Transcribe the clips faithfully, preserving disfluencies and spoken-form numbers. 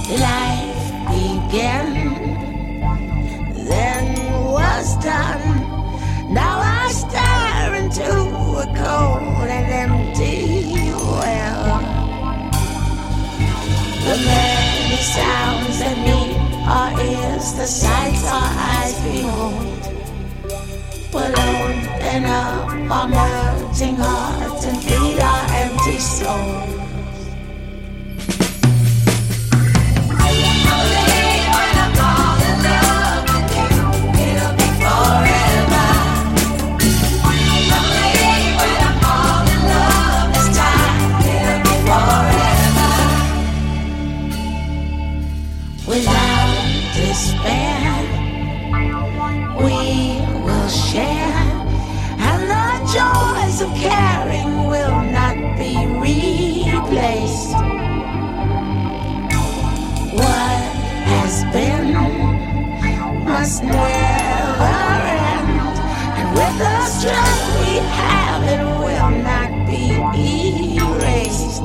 Life began, then was done. Now I stare into a cold and empty well. The many sounds that meet our ears, the sights our eyes behold, will open up our melting hearts and feed our empty souls. Without despair, we will share, and the joys of caring will not be replaced. What has been must never end, and with the strength we have, it will not be erased.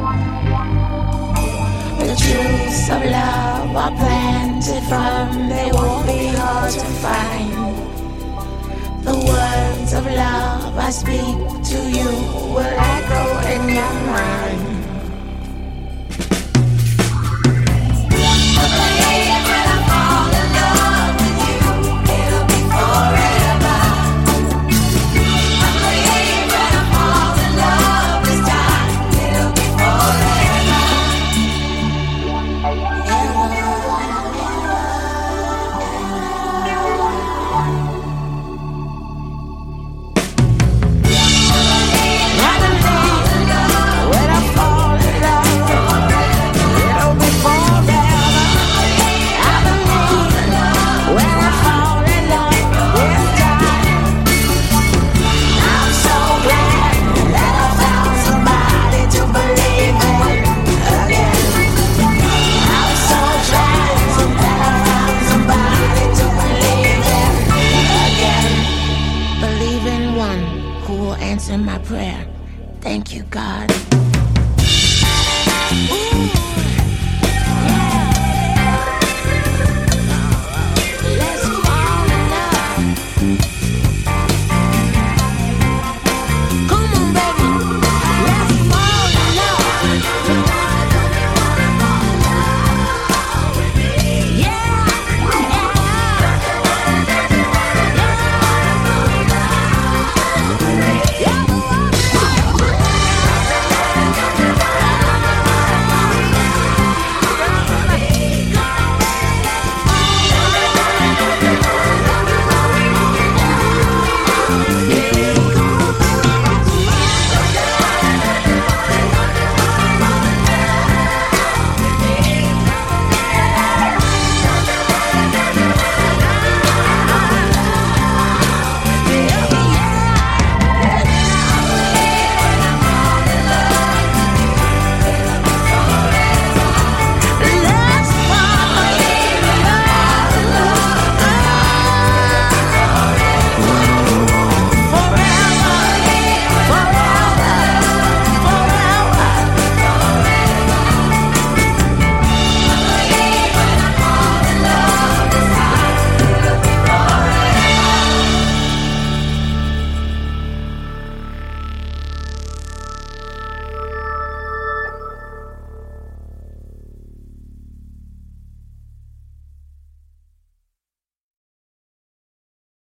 The truths of love are planted firm, they won't be hard to find. The words of love I speak to you will echo in your mind.